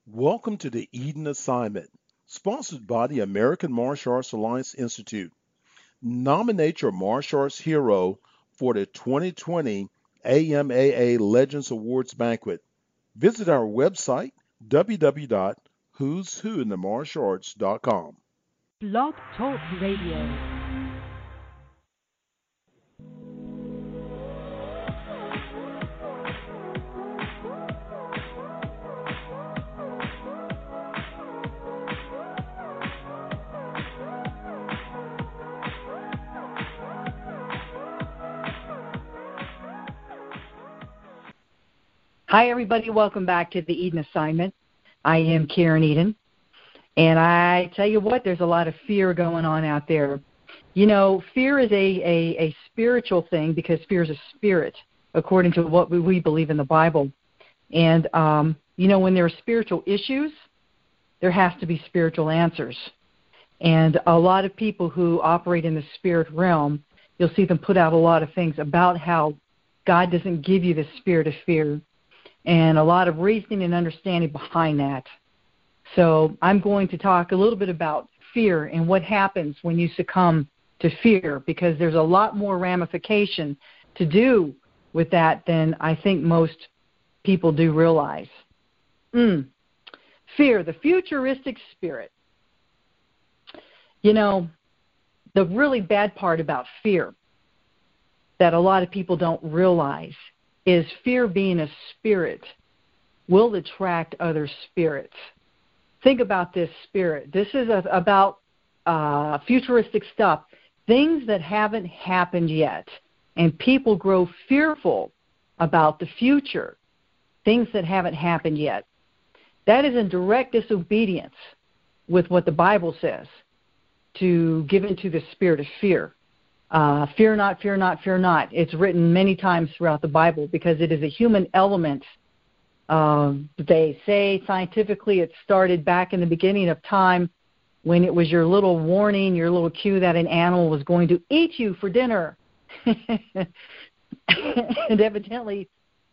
Welcome to the Eden Assignment, sponsored by the American Martial Arts Alliance Institute. Nominate your martial arts hero for the 2020 AMAA Legends Awards Banquet. Visit our website, www.who'swhointhemartialarts.com. Blog Talk Radio. Hi, everybody. Welcome back to the Eden Assignment. I am Karen Eden. And I tell you what, there's a lot of fear going on out there. You know, fear is a spiritual thing because fear is a spirit, according to what we believe in the Bible. And, when there are spiritual issues, there has to be spiritual answers. And a lot of people who operate in the spirit realm, you'll see them put out a lot of things about how God doesn't give you the spirit of fear, and a lot of reasoning and understanding behind that. So I'm going to talk a little bit about fear and what happens when you succumb to fear, because there's a lot more ramification to do with that than I think most people do realize. Fear, the futuristic spirit. You know, the really bad part about fear that a lot of people don't realize is fear, being a spirit, will attract other spirits. Think about this spirit. This is about futuristic stuff, things that haven't happened yet. And people grow fearful about the future, things that haven't happened yet. That is in direct disobedience with what the Bible says, to give into the spirit of fear. Fear not, fear not, fear not. It's written many times throughout the Bible because it is a human element. They say scientifically it started back in the beginning of time when it was your little warning, your little cue that an animal was going to eat you for dinner. And evidently,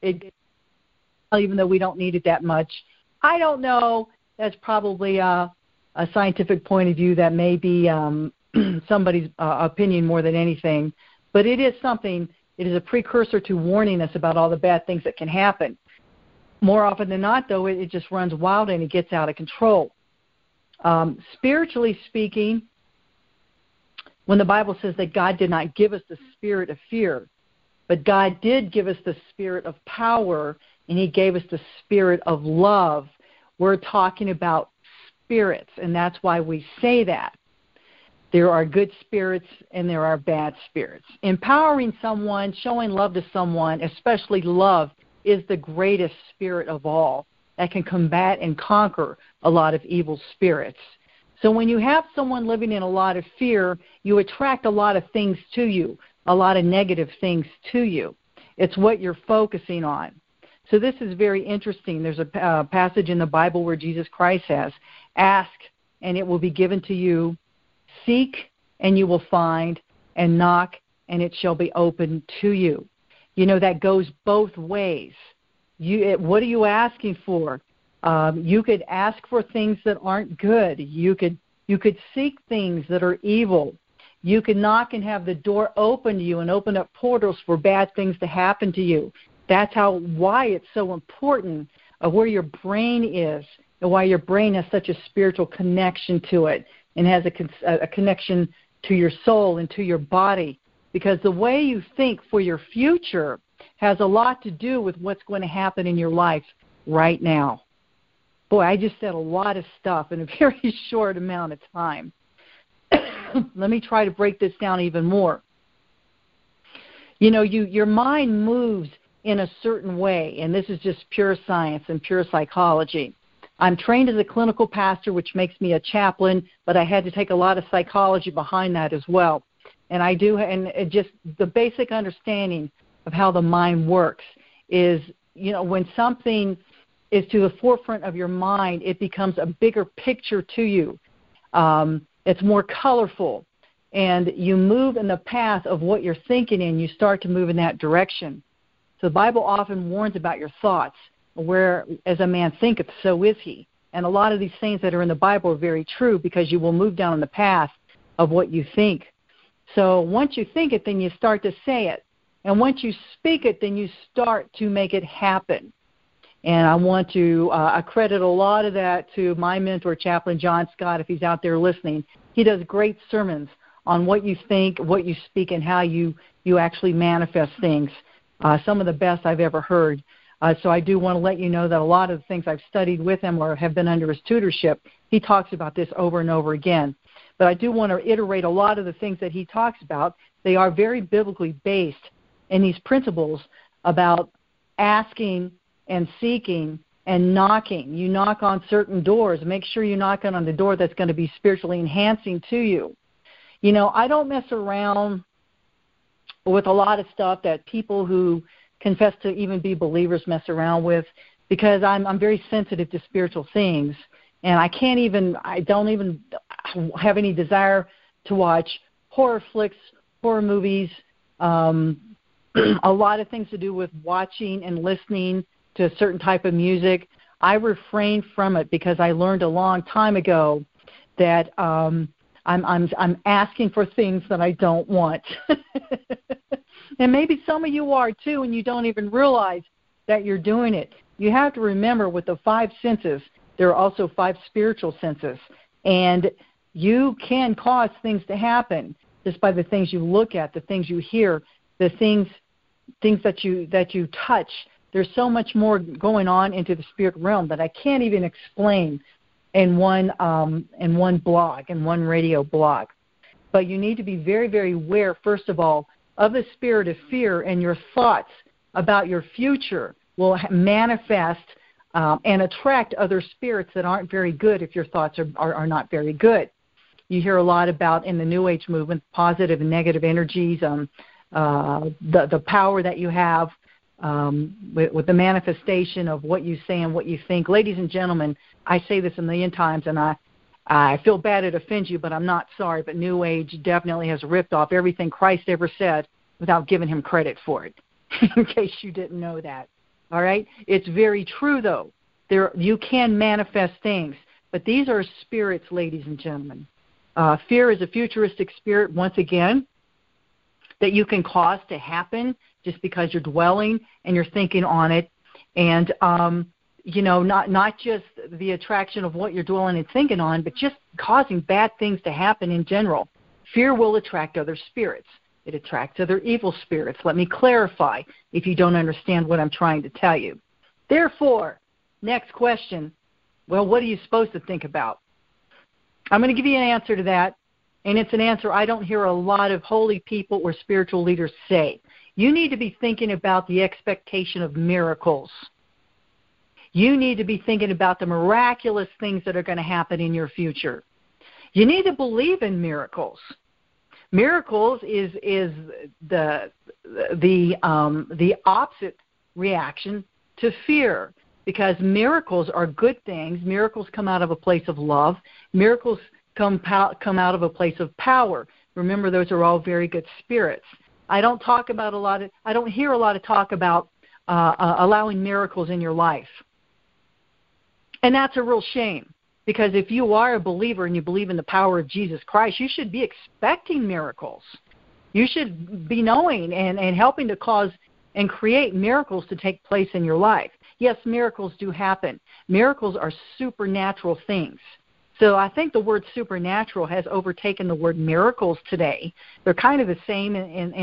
even though we don't need it that much, I don't know. That's probably a scientific point of view that may be somebody's opinion more than anything, but it is something. It is a precursor to warning us about all the bad things that can happen. More often than not, though, it just runs wild and it gets out of control. Spiritually speaking, when the Bible says that God did not give us the spirit of fear, but God did give us the spirit of power, and He gave us the spirit of love, we're talking about spirits, and that's why we say that. There are good spirits and there are bad spirits. Empowering someone, showing love to someone, especially love, is the greatest spirit of all that can combat and conquer a lot of evil spirits. So when you have someone living in a lot of fear, you attract a lot of things to you, a lot of negative things to you. It's what you're focusing on. So this is very interesting. There's a passage in the Bible where Jesus Christ says, "Ask, and it will be given to you. Seek, and you will find, and knock, and it shall be opened to you." You know, that goes both ways. What are you asking for? You could ask for things that aren't good. You could seek things that are evil. You could knock and have the door open to you and open up portals for bad things to happen to you. That's why it's so important of where your brain is and why your brain has such a spiritual connection to it and has a connection to your soul and to your body. Because the way you think for your future has a lot to do with what's going to happen in your life right now. Boy, I just said a lot of stuff in a very short amount of time. Let me try to break this down even more. You know, your mind moves in a certain way, and this is just pure science and pure psychology. I'm trained as a clinical pastor, which makes me a chaplain, but I had to take a lot of psychology behind that as well. And I do, and just the basic understanding of how the mind works is, you know, when something is to the forefront of your mind, it becomes a bigger picture to you. It's more colorful, and you move in the path of what you're thinking in. You start to move in that direction. So the Bible often warns about your thoughts. Where as a man thinketh, so is he. And a lot of these things that are in the Bible are very true because you will move down the path of what you think. So once you think it, then you start to say it. And once you speak it, then you start to make it happen. And I want to accredit a lot of that to my mentor, Chaplain John Scott, if he's out there listening. He does great sermons on what you think, what you speak, and how you actually manifest things. Some of the best I've ever heard. So I do want to let you know that a lot of the things I've studied with him or have been under his tutorship, he talks about this over and over again. But I do want to iterate a lot of the things that he talks about. They are very biblically based in these principles about asking and seeking and knocking. You knock on certain doors. Make sure you knock on the door that's going to be spiritually enhancing to you. You know, I don't mess around with a lot of stuff that people who confess to even be believers mess around with, because I'm very sensitive to spiritual things, and I don't even have any desire to watch horror flicks, horror movies, a lot of things to do with watching and listening to a certain type of music. I refrain from it because I learned a long time ago that I'm asking for things that I don't want. And maybe some of you are too, and you don't even realize that you're doing it. You have to remember, with the 5 senses, there are also 5 spiritual senses. And you can cause things to happen just by the things you look at, the things you hear, the things that you touch. There's so much more going on into the spirit realm that I can't even explain in one blog, in one radio blog. But you need to be very, very aware, first of all, of the spirit of fear, and your thoughts about your future will manifest and attract other spirits that aren't very good if your thoughts are not very good. You hear a lot about, in the New Age movement, positive and negative energies, the power that you have with the manifestation of what you say and what you think. Ladies and gentlemen, I say this a million times, and I feel bad it offends you, but I'm not sorry. But New Age definitely has ripped off everything Christ ever said without giving him credit for it, in case you didn't know that. All right? It's very true, though. You can manifest things, but these are spirits, ladies and gentlemen. Fear is a futuristic spirit, once again, that you can cause to happen just because you're dwelling and you're thinking on it. And not just the attraction of what you're dwelling and thinking on, but just causing bad things to happen in general. Fear will attract other spirits. It attracts other evil spirits. Let me clarify if you don't understand what I'm trying to tell you. Therefore, next question, well, what are you supposed to think about? I'm going to give you an answer to that, and it's an answer I don't hear a lot of holy people or spiritual leaders say. You need to be thinking about the expectation of miracles. You need to be thinking about the miraculous things that are going to happen in your future. You need to believe in miracles. Miracles is the opposite reaction to fear, because miracles are good things. Miracles come out of a place of love. Miracles come out of a place of power. Remember, those are all very good spirits. I don't hear a lot of talk about allowing miracles in your life. And that's a real shame, because if you are a believer and you believe in the power of Jesus Christ, you should be expecting miracles. You should be knowing and helping to cause and create miracles to take place in your life. Yes, miracles do happen. Miracles are supernatural things. So I think the word supernatural has overtaken the word miracles today. They're kind of the same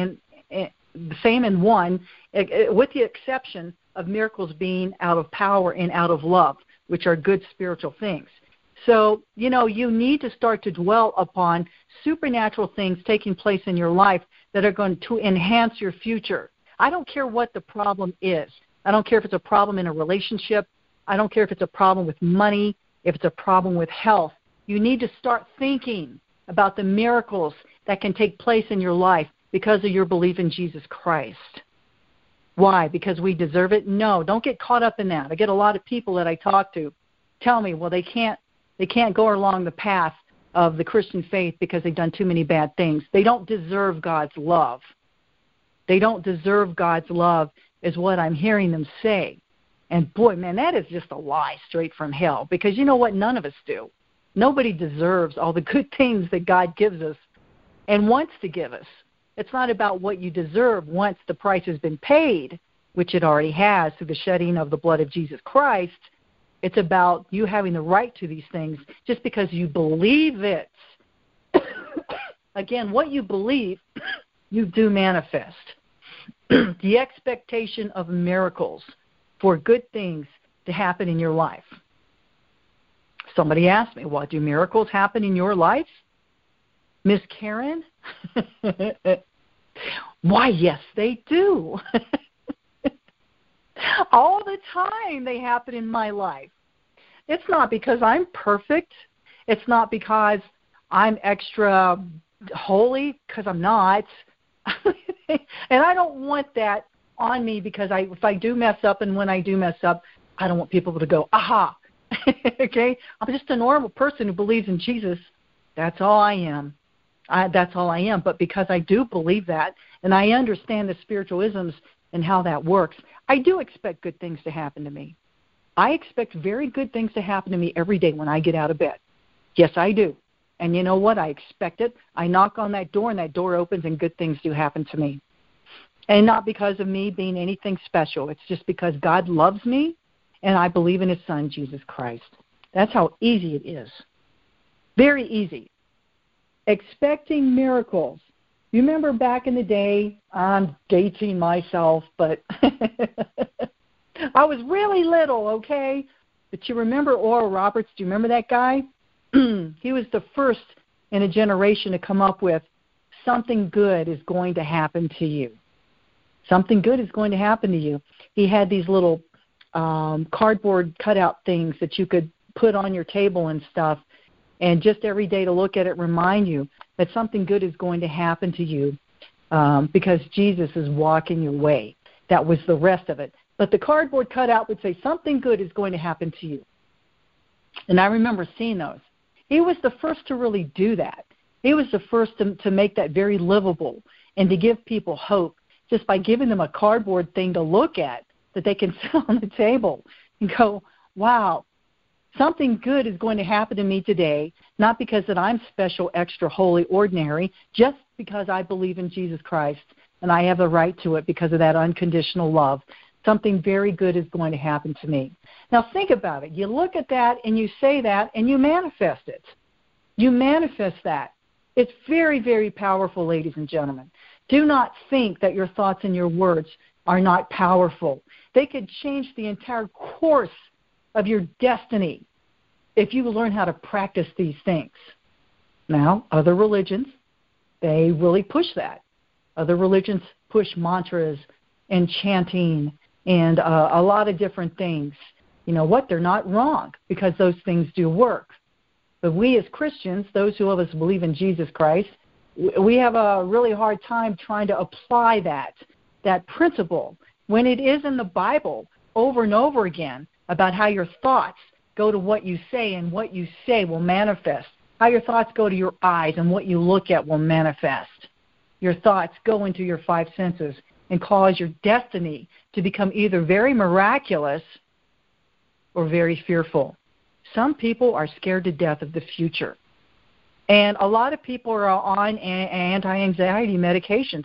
in one, with the exception of miracles being out of power and out of love, which are good spiritual things. So, you need to start to dwell upon supernatural things taking place in your life that are going to enhance your future. I don't care what the problem is. I don't care if it's a problem in a relationship. I don't care if it's a problem with money, if it's a problem with health. You need to start thinking about the miracles that can take place in your life because of your belief in Jesus Christ. Why? Because we deserve it? No, don't get caught up in that. I get a lot of people that I talk to tell me, well, they can't go along the path of the Christian faith because they've done too many bad things. They don't deserve God's love. They don't deserve God's love is what I'm hearing them say. And boy, man, that is just a lie straight from hell, because you know what? None of us do. Nobody deserves all the good things that God gives us and wants to give us. It's not about what you deserve once the price has been paid, which it already has through the shedding of the blood of Jesus Christ. It's about you having the right to these things just because you believe it. Again, what you believe, you do manifest. The expectation of miracles for good things to happen in your life. Somebody asked me, well, do miracles happen in your life, Miss Karen? Why, yes, they do. All the time they happen in my life. It's not because I'm perfect. It's not because I'm extra holy, because I'm not. And I don't want that on me, because if I do mess up, and when I do mess up, I don't want people to go, aha. Okay? I'm just a normal person who believes in Jesus. That's all I am. That's all I am. But because I do believe that, and I understand the spiritualisms and how that works, I do expect good things to happen to me. I expect very good things to happen to me every day when I get out of bed. Yes, I do. And you know what? I expect it. I knock on that door, and that door opens, and good things do happen to me. And not because of me being anything special. It's just because God loves me, and I believe in His Son, Jesus Christ. That's how easy it is. Very easy. Expecting miracles. You remember back in the day, I'm dating myself, but I was really little, okay? But you remember Oral Roberts? Do you remember that guy? He was the first in a generation to come up with something good is going to happen to you. Something good is going to happen to you. He had these little cardboard cutout things that you could put on your table and stuff, and just every day to look at it, remind you that something good is going to happen to you because Jesus is walking your way. That was the rest of it. But the cardboard cutout would say something good is going to happen to you. And I remember seeing those. He was the first to really do that. He was the first to make that very livable and to give people hope just by giving them a cardboard thing to look at that they can sit on the table and go, wow, something good is going to happen to me today, not because that I'm special, extra, holy, ordinary, just because I believe in Jesus Christ and I have the right to it because of that unconditional love. Something very good is going to happen to me. Now think about it. You look at that and you say that and you manifest it. You manifest that. It's very, very powerful, ladies and gentlemen. Do not think that your thoughts and your words are not powerful. They could change the entire course of your destiny if you learn how to practice these things. Now, other religions, they really push that. Other religions push mantras and chanting and a lot of different things. You know what? They're not wrong because those things do work. But we as Christians, those who of us believe in Jesus Christ, we have a really hard time trying to apply that principle when it is in the Bible over and over again about how your thoughts go to what you say and what you say will manifest. How your thoughts go to your eyes and what you look at will manifest. Your thoughts go into your five senses and cause your destiny to become either very miraculous or very fearful. Some people are scared to death of the future. And a lot of people are on anti-anxiety medications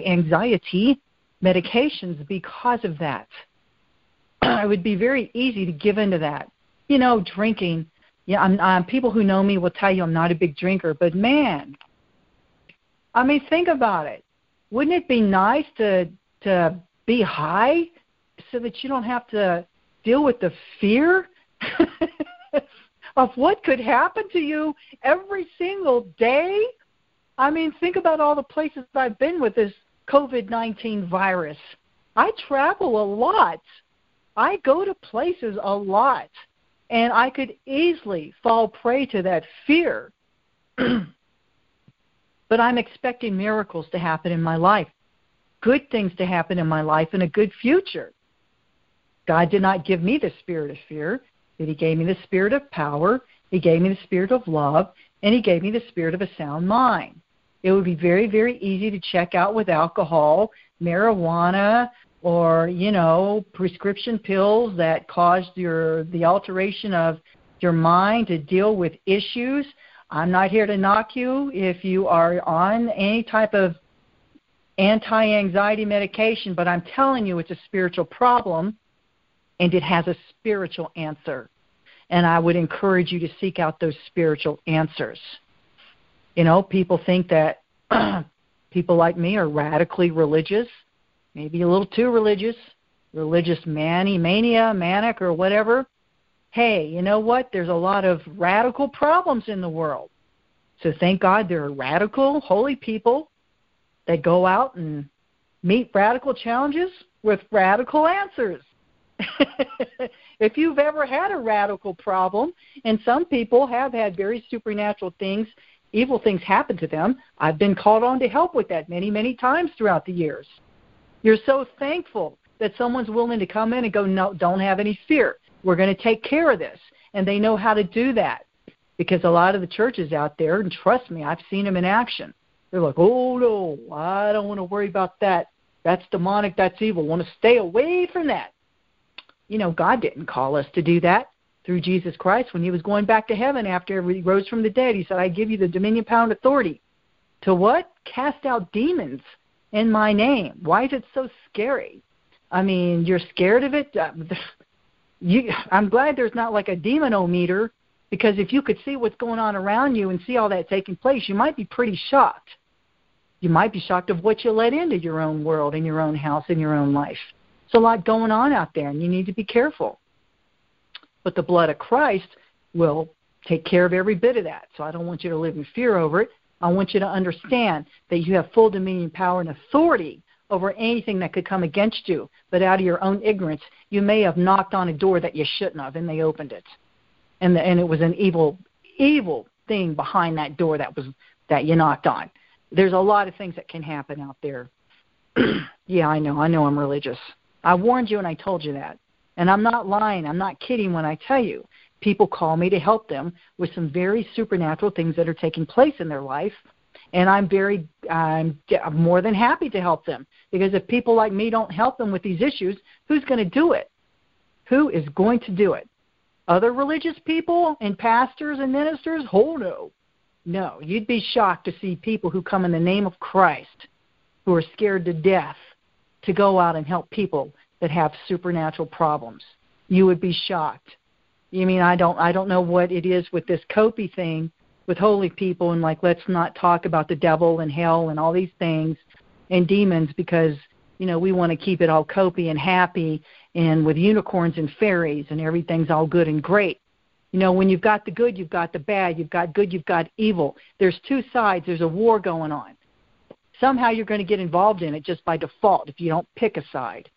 because of that. It would be very easy to give into that. You know, drinking. Yeah, people who know me will tell you I'm not a big drinker, but man, I mean, think about it. Wouldn't it be nice to be high so that you don't have to deal with the fear of what could happen to you every single day? I mean, think about all the places I've been with this COVID-19 virus. I travel a lot. I go to places a lot. And I could easily fall prey to that fear. But I'm expecting miracles to happen in my life, good things to happen in my life, and a good future. God did not give me the spirit of fear, but He gave me the spirit of power, He gave me the spirit of love, and He gave me the spirit of a sound mind. It would be very, very easy to check out with alcohol, marijuana, or, prescription pills that caused the alteration of your mind to deal with issues. I'm not here to knock you if you are on any type of anti-anxiety medication, but I'm telling you it's a spiritual problem, and it has a spiritual answer. And I would encourage you to seek out those spiritual answers. People think that people like me are radically religious, maybe a little too religious mania, manic, or whatever. Hey, you know what? There's a lot of radical problems in the world. So thank God there are radical, holy people that go out and meet radical challenges with radical answers. If you've ever had a radical problem, and some people have had very supernatural things, evil things happen to them, I've been called on to help with that many, many times throughout the years. You're so thankful that someone's willing to come in and go, no, don't have any fear. We're going to take care of this. And they know how to do that. Because a lot of the churches out there, and trust me, I've seen them in action. They're like, oh, no, I don't want to worry about that. That's demonic, that's evil. I want to stay away from that. God didn't call us to do that. Through Jesus Christ, when he was going back to heaven after he rose from the dead, he said, I give you the dominion, power, and authority. To what? Cast out demons in my name. Why is it so scary? I mean, you're scared of it? I'm glad there's not like a demon-o-meter, because if you could see what's going on around you and see all that taking place, you might be pretty shocked. You might be shocked of what you let into your own world, in your own house, in your own life. There's a lot going on out there, and you need to be careful. But the blood of Christ will take care of every bit of that. So I don't want you to live in fear over it. I want you to understand that you have full dominion, power, and authority over anything that could come against you. But out of your own ignorance, you may have knocked on a door that you shouldn't have, and they opened it. And it was an evil thing behind that door that you knocked on. There's a lot of things that can happen out there. Yeah, I know I'm religious. I warned you and I told you that. And I'm not lying. I'm not kidding when I tell you. People call me to help them with some very supernatural things that are taking place in their life. And I'm more than happy to help them. Because if people like me don't help them with these issues, who's going to do it? Who is going to do it? Other religious people and pastors and ministers? Oh, no. No, you'd be shocked to see people who come in the name of Christ, who are scared to death, to go out and help people that have supernatural problems. You would be shocked. You mean I don't know what it is with this Kopi thing with holy people and like let's not talk about the devil and hell and all these things and demons because we want to keep it all Kopi and happy and with unicorns and fairies and everything's all good and great. When you've got the good, you've got the bad. You've got good, you've got evil. There's two sides. There's a war going on. Somehow you're going to get involved in it just by default if you don't pick a side.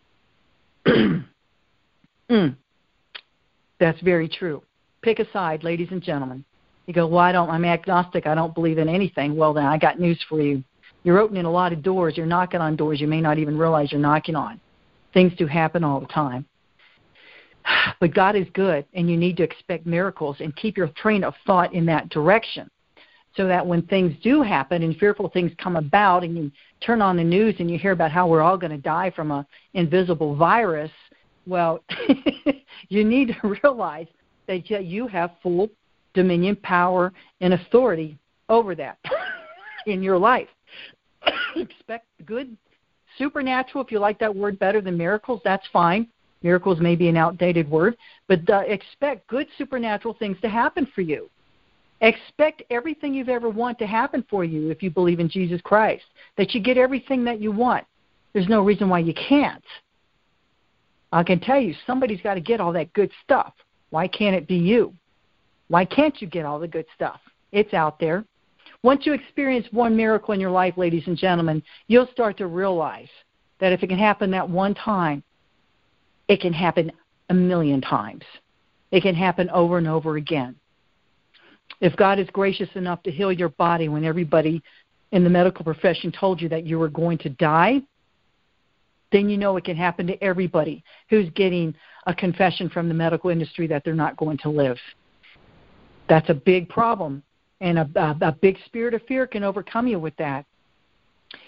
That's very true. Pick a side, ladies and gentlemen. You go, well, I'm agnostic. I don't believe in anything. Well, then I got news for you. You're opening a lot of doors. You're knocking on doors you may not even realize you're knocking on. Things do happen all the time. But God is good, and you need to expect miracles and keep your train of thought in that direction so that when things do happen and fearful things come about and you turn on the news and you hear about how we're all going to die from an invisible virus, well, you need to realize that you have full dominion, power, and authority over that in your life. Expect good, supernatural, if you like that word better than miracles, that's fine. Miracles may be an outdated word, but expect good supernatural things to happen for you. Expect everything you've ever wanted to happen for you if you believe in Jesus Christ, that you get everything that you want. There's no reason why you can't. I can tell you, somebody's got to get all that good stuff. Why can't it be you? Why can't you get all the good stuff? It's out there. Once you experience one miracle in your life, ladies and gentlemen, you'll start to realize that if it can happen that one time, it can happen a million times. It can happen over and over again. If God is gracious enough to heal your body when everybody in the medical profession told you that you were going to die, then you know it can happen to everybody who's getting a confession from the medical industry that they're not going to live. That's a big problem, and a big spirit of fear can overcome you with that.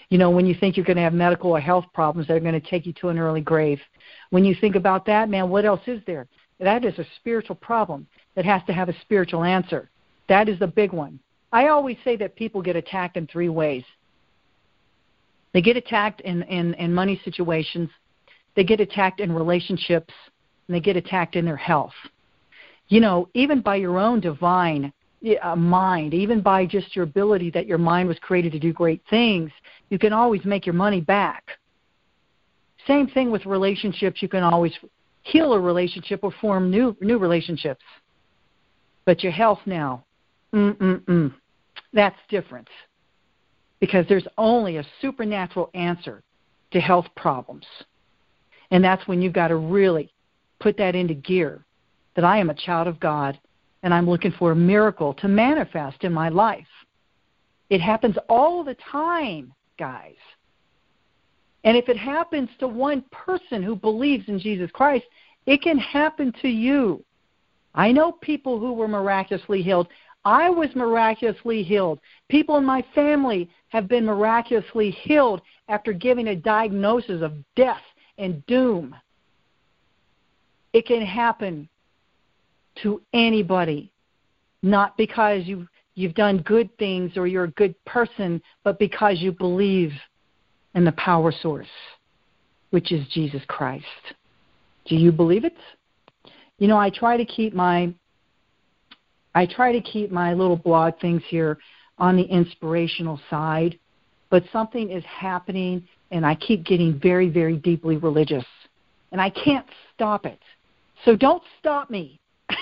You know, when you think you're going to have medical or health problems that are going to take you to an early grave. When you think about that, man, what else is there? That is a spiritual problem that has to have a spiritual answer. That is the big one. I always say that people get attacked in 3 ways. They get attacked in money situations, they get attacked in relationships, and they get attacked in their health. You know, even by your own divine mind, even by just your ability that your mind was created to do great things, you can always make your money back. Same thing with relationships. You can always heal a relationship or form new relationships. But your health now, that's different. Because there's only a supernatural answer to health problems. And that's when you've got to really put that into gear, that I am a child of God and I'm looking for a miracle to manifest in my life. It happens all the time, guys. And if it happens to one person who believes in Jesus Christ, it can happen to you. I know people who were miraculously healed. I was miraculously healed. People in my family have been miraculously healed after giving a diagnosis of death and doom. It can happen to anybody, not because you've done good things or you're a good person, but because you believe in the power source, which is Jesus Christ. Do you believe it? You know, I try to keep my little blog things here on the inspirational side, but something is happening, and I keep getting very, very deeply religious, and I can't stop it. So don't stop me.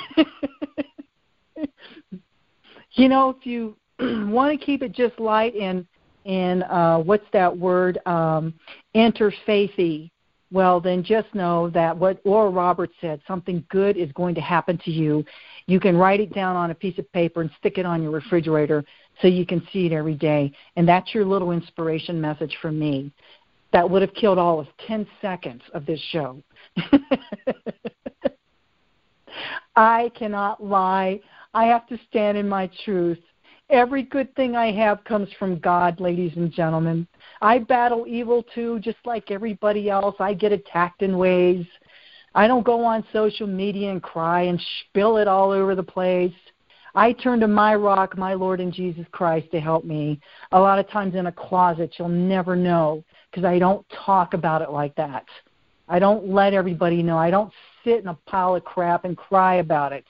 You know, if you want to keep it just light and what's that word, interfaithy, well, then just know that what Oral Roberts said, something good is going to happen to you. You can write it down on a piece of paper and stick it on your refrigerator so you can see it every day. And that's your little inspiration message from me. That would have killed all of 10 seconds of this show. I cannot lie. I have to stand in my truth. Every good thing I have comes from God, ladies and gentlemen. I battle evil too, just like everybody else. I get attacked in ways. I don't go on social media and cry and spill it all over the place. I turn to my rock, my Lord and Jesus Christ, to help me. A lot of times in a closet, you'll never know, because I don't talk about it like that. I don't let everybody know. I don't sit in a pile of crap and cry about it.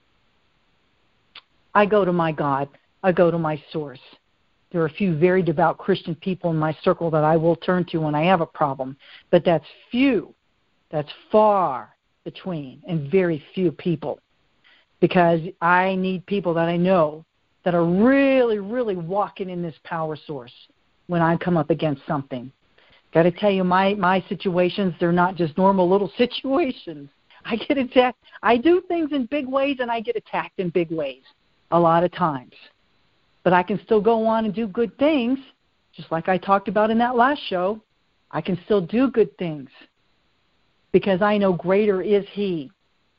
I go to my God. I go to my source. There are a few very devout Christian people in my circle that I will turn to when I have a problem, but that's few. That's far between and very few people, because I need people that I know that are really, really walking in this power source when I come up against something. Got to tell you, my situations, they're not just normal little situations. I get attacked. I do things in big ways, and I get attacked in big ways a lot of times. But I can still go on and do good things, just like I talked about in that last show. I can still do good things because I know greater is He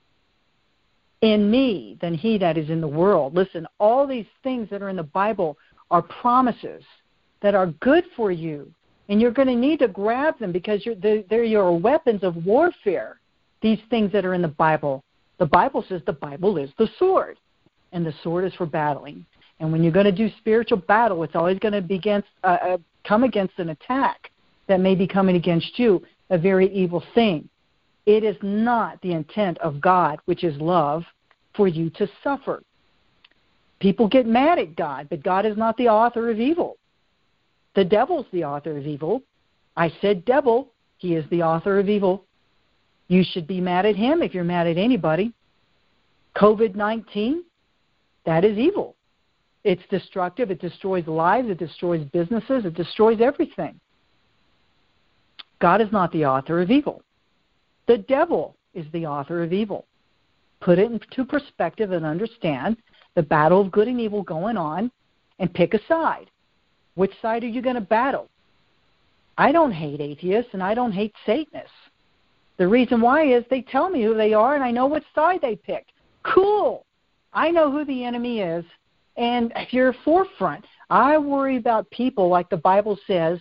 in me than he that is in the world. Listen, all these things that are in the Bible are promises that are good for you, and you're going to need to grab them because they're your weapons of warfare, these things that are in the Bible. The Bible says the Bible is the sword, and the sword is for battling. And when you're going to do spiritual battle, it's always going to come against an attack that may be coming against you, a very evil thing. It is not the intent of God, which is love, for you to suffer. People get mad at God, but God is not the author of evil. The devil's the author of evil. I said devil. He is the author of evil. You should be mad at him if you're mad at anybody. COVID-19, that is evil. It's destructive. It destroys lives. It destroys businesses. It destroys everything. God is not the author of evil. The devil is the author of evil. Put it into perspective and understand the battle of good and evil going on, and pick a side. Which side are you going to battle? I don't hate atheists and I don't hate Satanists. The reason why is they tell me who they are and I know what side they pick. Cool. I know who the enemy is, and if you're forefront, I worry about people, like the Bible says,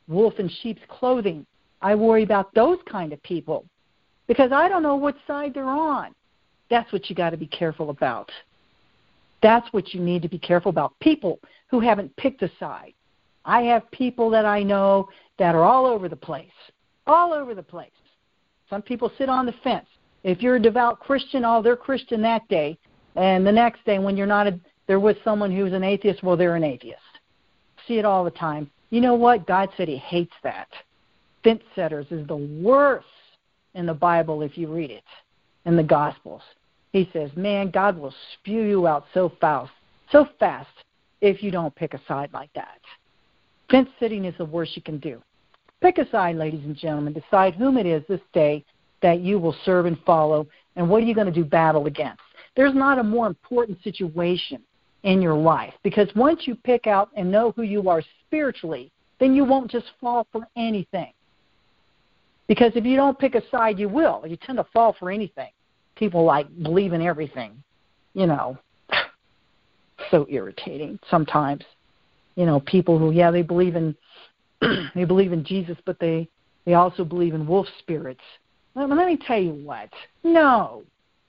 wolf in sheep's clothing. I worry about those kind of people because I don't know what side they're on. That's what you got to be careful about. That's what you need to be careful about, people who haven't picked a side. I have people that I know that are all over the place, all over the place. Some people sit on the fence. If you're a devout Christian, oh, they're Christian that day, and the next day when you're not, they're with someone who's an atheist, well, they're an atheist. See it all the time. You know what? God said he hates that. Fence setters is the worst in the Bible if you read it, in the Gospels. He says, man, God will spew you out so fast if you don't pick a side like that. Fence sitting is the worst you can do. Pick a side, ladies and gentlemen. Decide whom it is this day that you will serve and follow, and what are you going to do battle against. There's not a more important situation in your life, because once you pick out and know who you are spiritually, then you won't just fall for anything. Because if you don't pick a side, you will. You tend to fall for anything. People like believe in everything, you know. So irritating sometimes. You know, people who, they believe in they believe in Jesus, but they also believe in wolf spirits. Let me tell you what. No.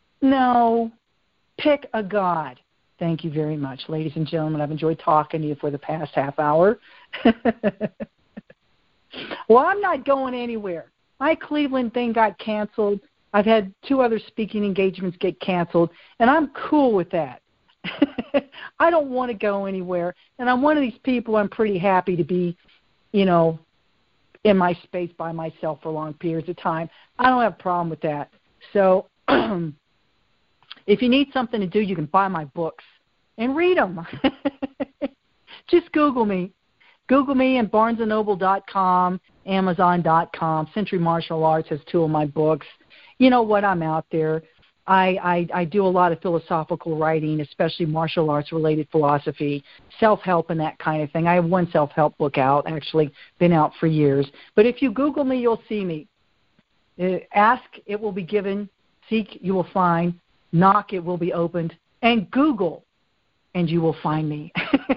Pick a God. Thank you very much, ladies and gentlemen. I've enjoyed talking to you for the past half hour. Well, I'm not going anywhere. My Cleveland thing got canceled. I've had 2 other speaking engagements get canceled, and I'm cool with that. I don't want to go anywhere, and I'm one of these people. I'm pretty happy to be, in my space by myself for long periods of time. I don't have a problem with that. So if you need something to do, you can buy my books and read them. Just Google me. Google me and BarnesandNoble.com, Amazon.com. Century Martial Arts has 2 of my books. You know what? I'm out there. I do a lot of philosophical writing, especially martial arts-related philosophy, self-help and that kind of thing. I have 1 self-help book out, actually, been out for years. But if you Google me, you'll see me. Ask, it will be given. Seek, you will find. Knock, it will be opened. And Google, and you will find me.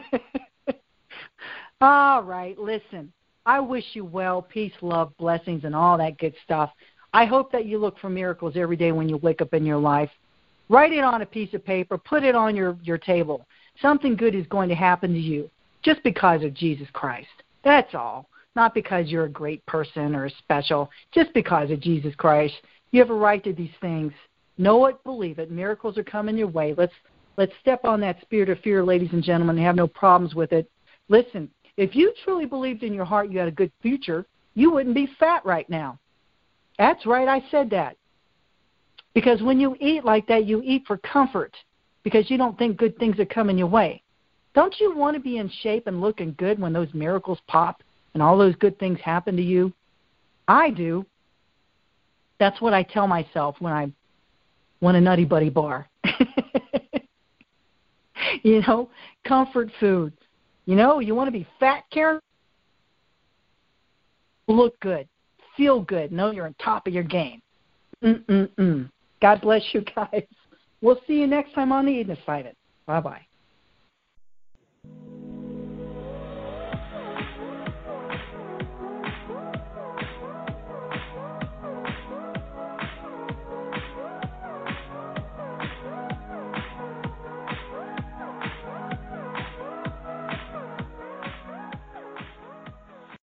All right, listen. I wish you well, peace, love, blessings, and all that good stuff. I hope that you look for miracles every day when you wake up in your life. Write it on a piece of paper. Put it on your table. Something good is going to happen to you just because of Jesus Christ. That's all. Not because you're a great person or special. Just because of Jesus Christ. You have a right to these things. Know it, believe it. Miracles are coming your way. Let's step on that spirit of fear, ladies and gentlemen, and have no problems with it. Listen, if you truly believed in your heart you had a good future, you wouldn't be fat right now. That's right, I said that. Because when you eat like that, you eat for comfort because you don't think good things are coming your way. Don't you want to be in shape and looking good when those miracles pop and all those good things happen to you? I do. That's what I tell myself when I want a Nutty Buddy bar. Comfort food. You want to be fat, Karen? Look good. Feel good. Know you're on top of your game. God bless you guys. We'll see you next time on The Eden Assignment. Bye-bye.